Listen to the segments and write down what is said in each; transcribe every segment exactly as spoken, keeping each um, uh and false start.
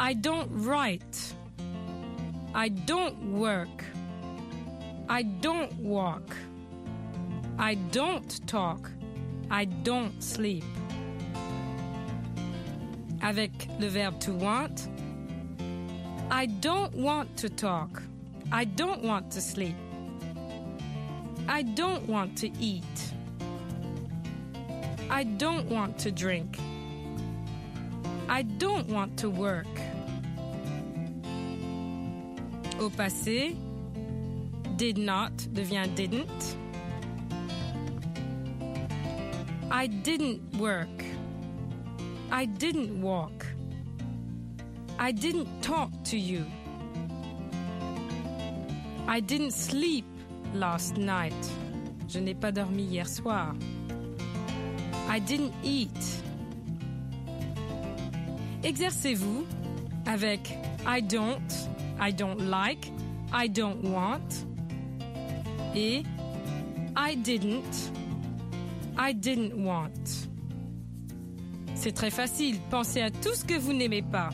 I don't write. I don't work. I don't walk. I don't talk. I don't sleep. Avec le verbe to want, I don't want to talk. I don't want to sleep. I don't want to eat. I don't want to drink. I don't want to work. Au passé, did not devient didn't. I didn't work. I didn't walk. I didn't talk to you. I didn't sleep last night. Je n'ai pas dormi hier soir. I didn't eat. Exercez-vous avec I don't, I don't like, I don't want et I didn't, I didn't want. C'est très facile, pensez à tout ce que vous n'aimez pas.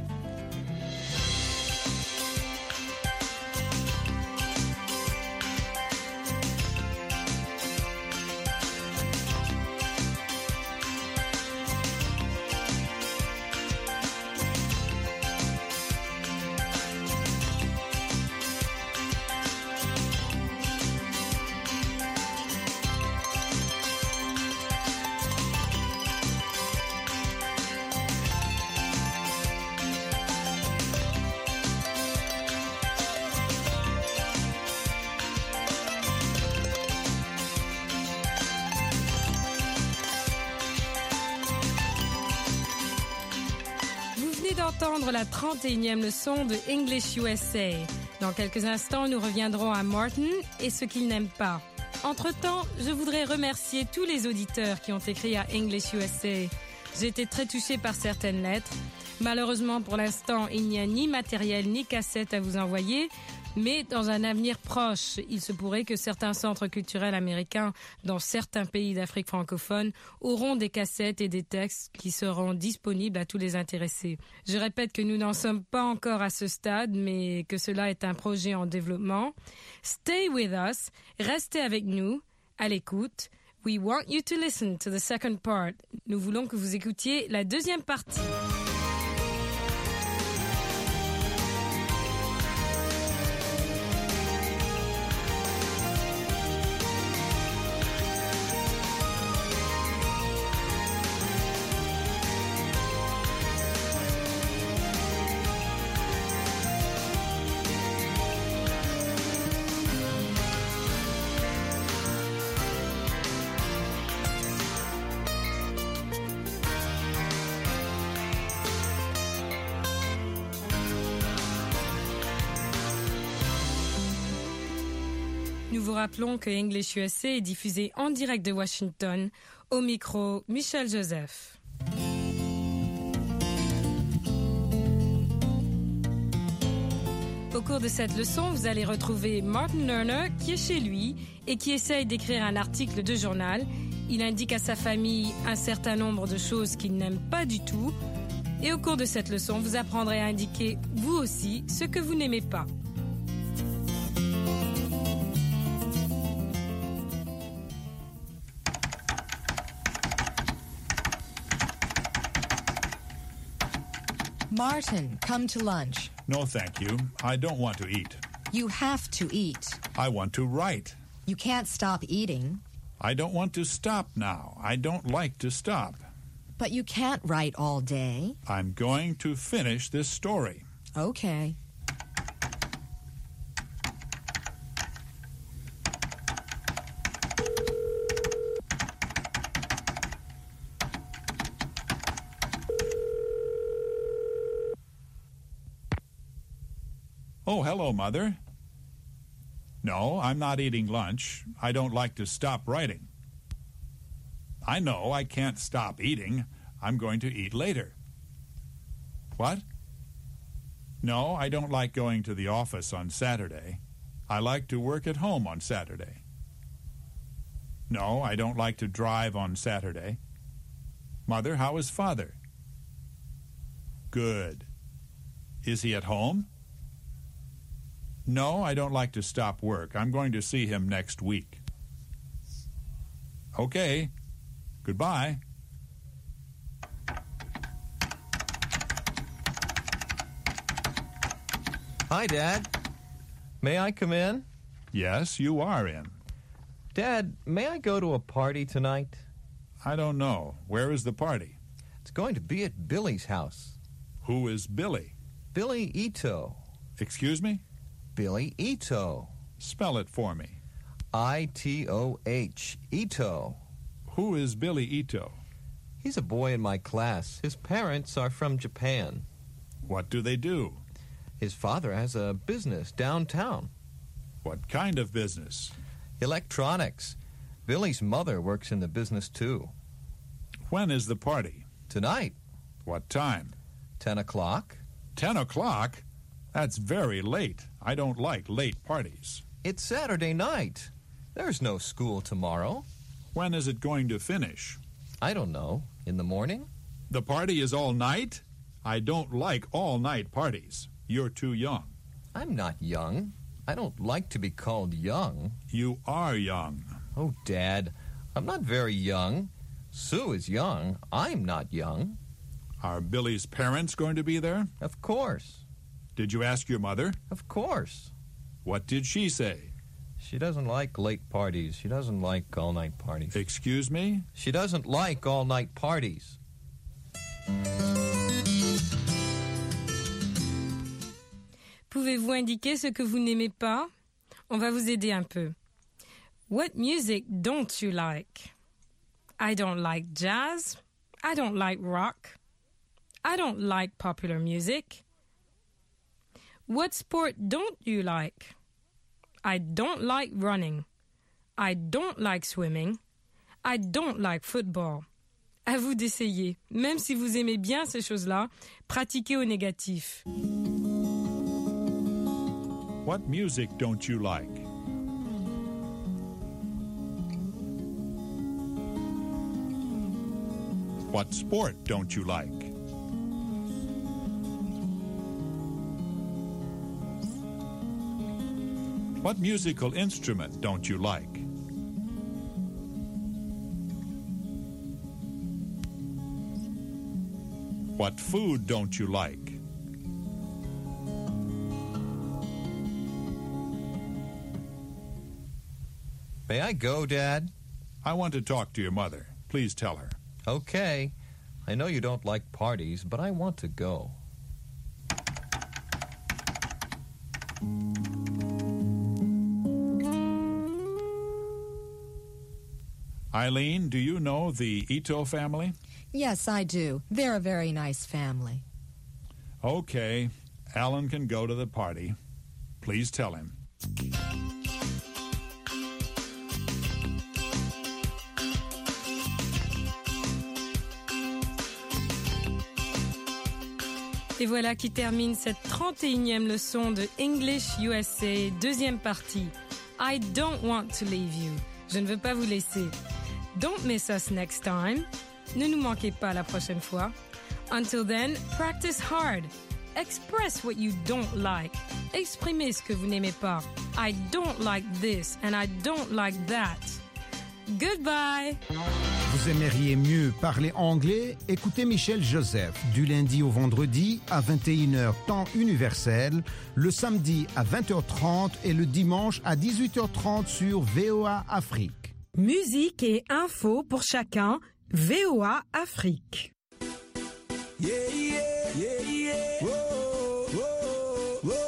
Entendre la trente et unième leçon de English U S A. Dans quelques instants, nous reviendrons à Martin et ce qu'il n'aime pas. Entre-temps, je voudrais remercier tous les auditeurs qui ont écrit à English U S A. J'ai été très touchée par certaines lettres. Malheureusement, pour l'instant, il n'y a ni matériel ni cassette à vous envoyer, mais dans un avenir proche, il se pourrait que certains centres culturels américains dans certains pays d'Afrique francophone auront des cassettes et des textes qui seront disponibles à tous les intéressés. Je répète que nous n'en sommes pas encore à ce stade, mais que cela est un projet en développement. Stay with us, restez avec nous, à l'écoute. We want you to listen to the second part. Nous voulons que vous écoutiez la deuxième partie. Nous vous rappelons que English U S A est diffusé en direct de Washington. Au micro, Michel Joseph. Au cours de cette leçon, vous allez retrouver Martin Lerner qui est chez lui et qui essaye d'écrire un article de journal. Il indique à sa famille un certain nombre de choses qu'il n'aime pas du tout. Et au cours de cette leçon, vous apprendrez à indiquer, vous aussi, ce que vous n'aimez pas. Martin, come to lunch. No, thank you. I don't want to eat. You have to eat. I want to write. You can't stop eating. I don't want to stop now. I don't like to stop. But you can't write all day. I'm going to finish this story. Okay. Oh, hello, Mother. No, I'm not eating lunch. I don't like to stop writing. I know I can't stop eating. I'm going to eat later. What? No, I don't like going to the office on Saturday. I like to work at home on Saturday. No, I don't like to drive on Saturday. Mother, how is Father? Good. Is he at home? No, I don't like to stop work. I'm going to see him next week. Okay. Goodbye. Hi, Dad. May I come in? Yes, you are in. Dad, may I go to a party tonight? I don't know. Where is the party? It's going to be at Billy's house. Who is Billy? Billy Ito. Excuse me? Billy Ito. Spell it for me. I T O H. Ito. Who is Billy Ito? He's a boy in my class. His parents are from Japan. What do they do? His father has a business downtown. What kind of business? Electronics. Billy's mother works in the business, too. When is the party? Tonight. What time? Ten o'clock. Ten o'clock? That's very late. I don't like late parties. It's Saturday night. There's no school tomorrow. When is it going to finish? I don't know. In the morning? The party is all night? I don't like all-night parties. You're too young. I'm not young. I don't like to be called young. You are young. Oh, Dad, I'm not very young. Sue is young. I'm not young. Are Billy's parents going to be there? Of course. Did you ask your mother? Of course. What did she say? She doesn't like late parties. She doesn't like all-night parties. Excuse me? She doesn't like all-night parties. Pouvez-vous indiquer ce que vous n'aimez pas? On va vous aider un peu. What music don't you like? I don't like jazz. I don't like rock. I don't like popular music. What sport don't you like? I don't like running. I don't like swimming. I don't like football. À vous d'essayer. Même si vous aimez bien ces choses-là, pratiquez au négatif. What music don't you like? What sport don't you like? What musical instrument don't you like? What food don't you like? May I go, Dad? I want to talk to your mother. Please tell her. Okay. I know you don't like parties, but I want to go. Eileen, do you know the Ito family? Yes, I do. They're a very nice family. Okay. Alan can go to the party. Please tell him. Et voilà qui termine cette trente et unième leçon de English U S A, deuxième partie. I don't want to leave you. Je ne veux pas vous laisser. Don't miss us next time. Ne nous manquez pas la prochaine fois. Until then, practice hard. Express what you don't like. Exprimez ce que vous n'aimez pas. I don't like this and I don't like that. Goodbye. Vous aimeriez mieux parler anglais? Écoutez Michel Joseph du lundi au vendredi à vingt et une heures temps universel, le samedi à vingt heures trente et le dimanche à dix-huit heures trente sur V O A Afrique. Musique et infos pour chacun, V O A Afrique. Yeah, yeah, yeah, yeah. Whoa, whoa, whoa.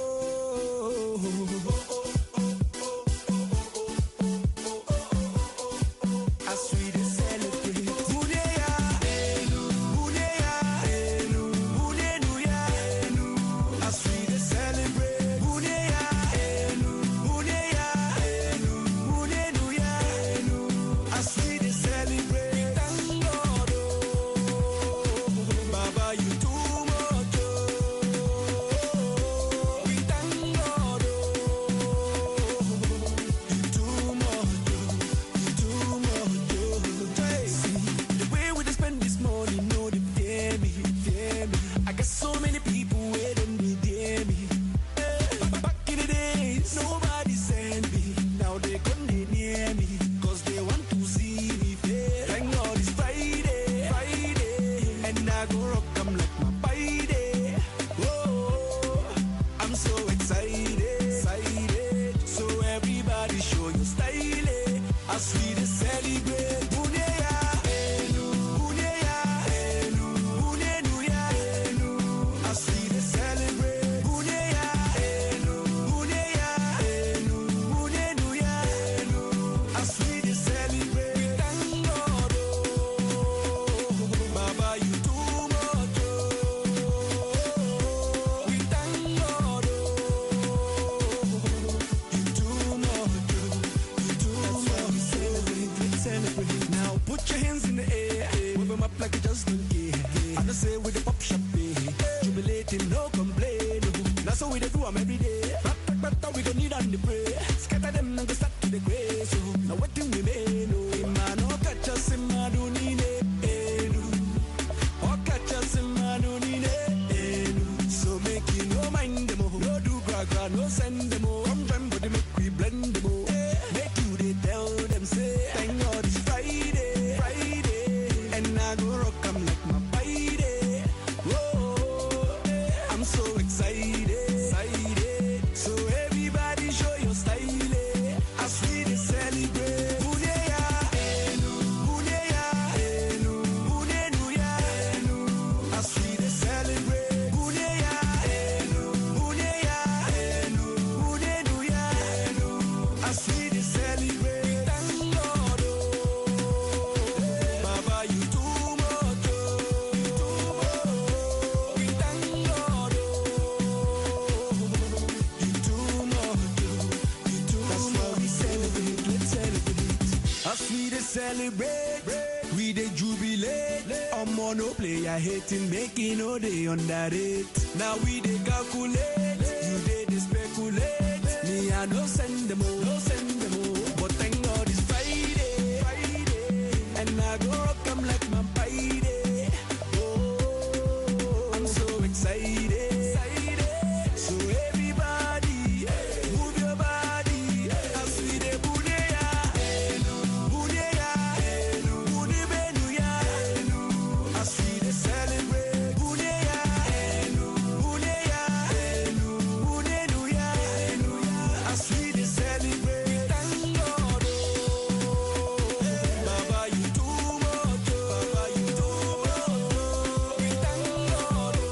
I sweet and celebrate. Bouneya, bouneya, bouneya, I sweet and celebrate. Bouneya, bouneya, bouneya, I sweet and celebrate. Thank God, oh, Baba, you too much. go rock 'em like my body. Oh, I'm so excited, excited. So everybody show your style. As we dey celebrate, Buneya, Enu, Buneya, Enu, Bunenuya, Enu. As we dey celebrate, Buneya, Enu, Buneya, Enu, Bunenuya, Enu. As we dey celebrate, we thank God, oh, Baba, you too much, oh. We thank God, oh, you too much, oh. You too much. Celebrate, let's celebrate. Now put your hands in the air, wave them up like you just don't care. I don't say with the pop champagne, jubilating, no complain. That's how we dey do 'em every day. But but but we don't need on the pray. Scatter them and go start to the grace. So now what do we mean? Oh, man, no catch us in my dunine. Oh, catch us in my dunine. So make you no mind them. Oh. No do gra gra, no send them. Oh. Come them, but they make we blend them. Oh. Make you they tell them say, thank God it's Friday, Friday, and I go rock 'em like my body. Oh, I'm so excited, excited. So everybody show your style as we dey celebrate. Buneya, Enu, Buneya, Enu, Bunenuya, Enu. As we dey celebrate. Buneya, Enu, Buneya, Enu, Bunenuya, Enu. As we dey celebrate. We thank God, oh, Baba, you too much, oh, you too much. We thank God, oh, you too much, oh, you too much. That's why we celebrate, let's celebrate. As we dey celebrate, we dey jubilate. I'm on no player hating, making no day underrate. Now we dey calculate, you dey dey speculate. Me I no send them all, no send them all. But thank God it's Friday, Friday, and I go rock 'em like my body. Oh, I'm so excited, excited. So everybody, move your body as we dey Buneya, Enu, Buneya, Enu, Bunebenuya, Enu. As we dey celebrate, Buneya, Enu, Buneya, Enu, Bunenuya, Enu. As we dey celebrate, we thank God, oh, Baba, you too much, oh, Baba, you too much, oh. We thank God, oh,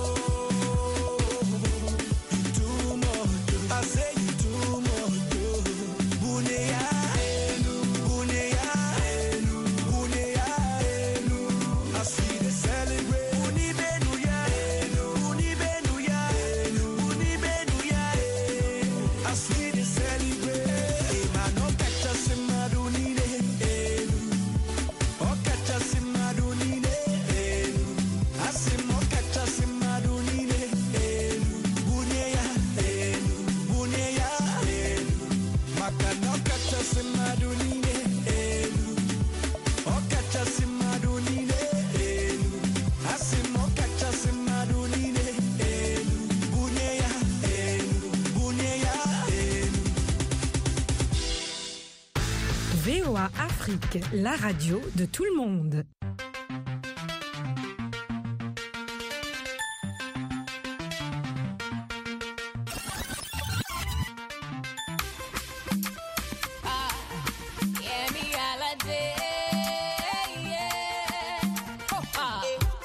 you too much, oh. I say you too much, oh. Buneya, Enu, Buneya, Enu, Buneya, Enu. As we dey celebrate, Bunebenuya, Enu, Bunebenuya, Enu, Bunebenuya, Enu. As we dey celebrate, eh, man, no catch us in my dunine, Enu. Oh, catch us in my dunine, Enu. I say more catch us in my dunine, Enu. Buneya, Enu, Buneya, Enu. Maka no catch us in my dunine, Enu. Oh, catch us in my dunine, Enu. I say more catch us in my dunine, Enu. Buneya, Enu, Buneya, Enu. V O A Afrique, la radio de tout le monde. Yeah, me holiday, yeah. Oh, ah.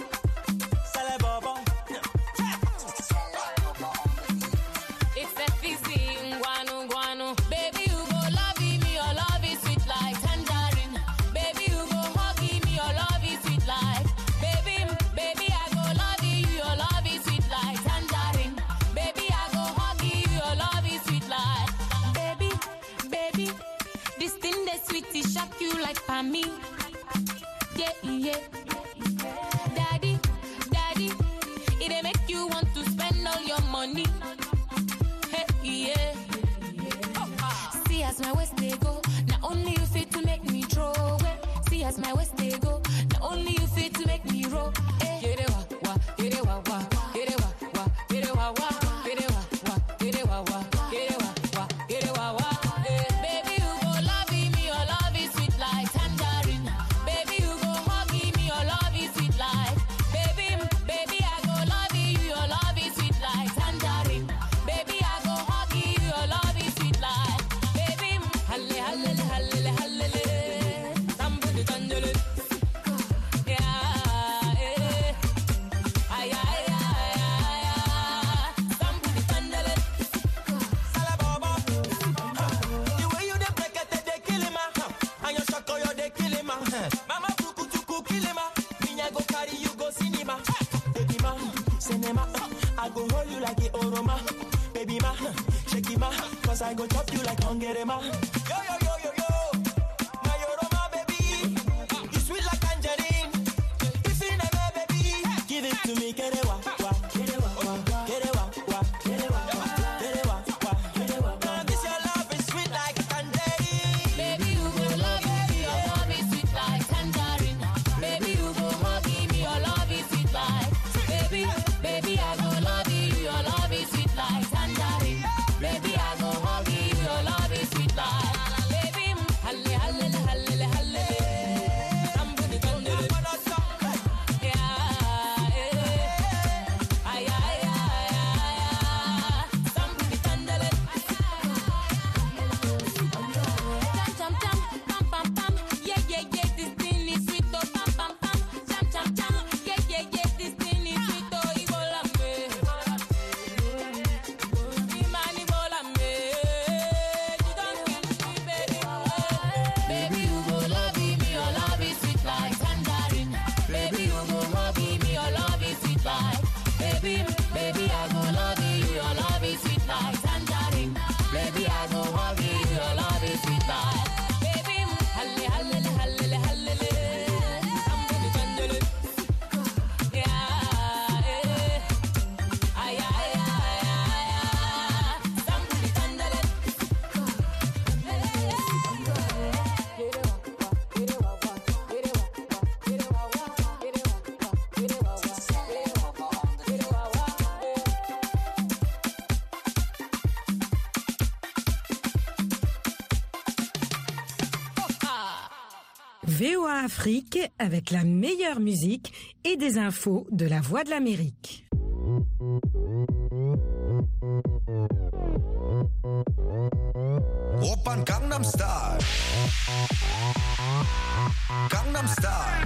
It's that fizzy, guanu, guanu. Baby, you go love me, your love is sweet like tangerine. Baby, you go hug me, your love is sweet like. Baby, baby, I go love you, your love is sweet like tangerine. Baby, I go hug you, your love is sweet like. Baby, baby, this thing that sweet, it shock you like for me. Yeah, yeah. Daddy, daddy, it dey make you want to spend all your money. Hey, yeah. See as my waist they go, not only you fit to make me throw away. See as my waist they go, not only you fit to make me roll. Hey. Get it wa wa, get it wa wa, get it wa wa, get it wa wa, get it wa wa, get it wa wa, get it wa wa, get it wa wa. Hey. Baby, you go love me, your love is sweet like tangerine. Baby, you go hug me, your love is sweet like. Baby, cinema. I go hold you like the Oroma. Baby ma, shake it ma, cause I go chop you like Hungary ma. Yo, yo, yo, yo, yo. My Oroma, baby. You sweet like tangerine. If you never, baby. Give it to me, get it wa, wa. Get it wa, wa. Get it wa, wa. Get it wa, wa. Get it wa, wa. Get it wa, wa. This your love is sweet like tangerine. Baby, you go love me, your love is sweet like tangerine. Baby, you go hug me, your love is sweet like. Baby, baby, I go love you, your love is sweet like tangerine. Baby, I go hug you, your love is sweet like. Baby, halle, halle, halle, halle. Somebody come to it. Yeah, yeah. Ay, ay, ay, ay, ay. Somebody handle it. Jam, jam, jam, pam, pam, pam. Yeah, yeah, yeah, this thing is sweet, oh, pam, pam, pam. Jam, jam, jam. Yeah, yeah, yeah, this thing is sweet, oh, Ibola me. Imani Bola me. You don't kill me, baby. Baby, you go love me, your love is sweet like tangerine. Baby, you go hug me, your love is sweet like. Baby, baby, I go love you, your love is sweet like tangerine. Baby, I go hug you, your love is sweet like. Baby, halle, halle, halle, halle. Somebody handle it. Yeah, yeah. Ay, ay, ay, ay, ay. Somebody handle it. V O A Afrique avec la meilleure musique et des infos de la Voix de l'Amérique. 오빤 강남스타일 강남스타일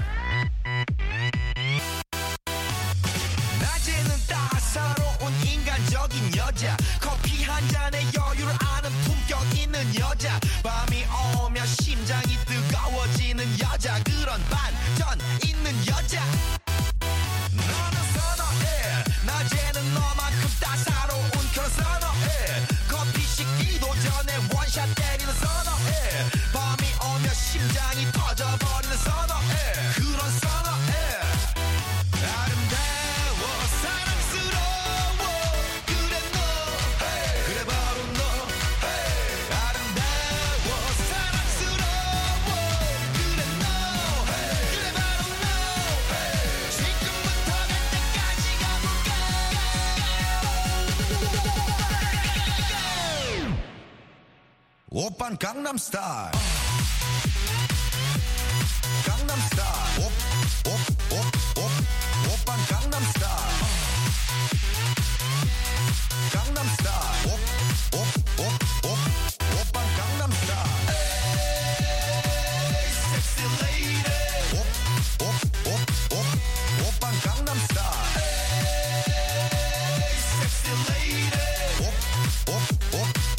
낮에는 따사로운 인간적인 여자 커피 한 잔에 여유를 아는 품격 있는 여자 밤이 오면 심장이 뜨거워지는 여자 그런 반전 있는 여자 너는 선호해 낮에는 너만큼 따사로운 그런 선호해 커피 식기도 전에 원샷 때리는 선호해 밤이 오면 심장이 터져버리는 선호해 그런 선호해 아름다워 사랑스러워 그래 너 그래 바로 너 아름다워 사랑스러워 그래 너 그래 바로 너 지금부터 갈 때까지 가볼까 오빤 강남스타일 강남스타일 옵옵옵옵 오빤 강남스타일 강남스타일 옵옵옵옵 오빤 강남스타일 에이 섹시 레이디 옵옵옵옵 오빤 강남스타일 에이 섹시 레이디 옵옵옵옵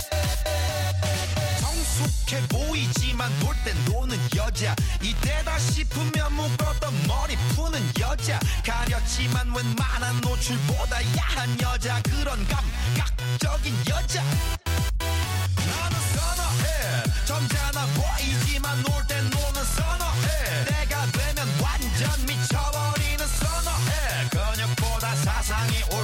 성숙해 보이지만 놀 땐 노는 여자 이때다 싶으면 묶었던 머리 푸는 여자 가렸지만 웬만한 노출보다 야한 여자 그런 감각적인 여자 나는 선호해 점잖아 보이지만 놀 땐 노는 선호해 내가 되면 완전 미쳐버리는 선호해 근육보다 사상이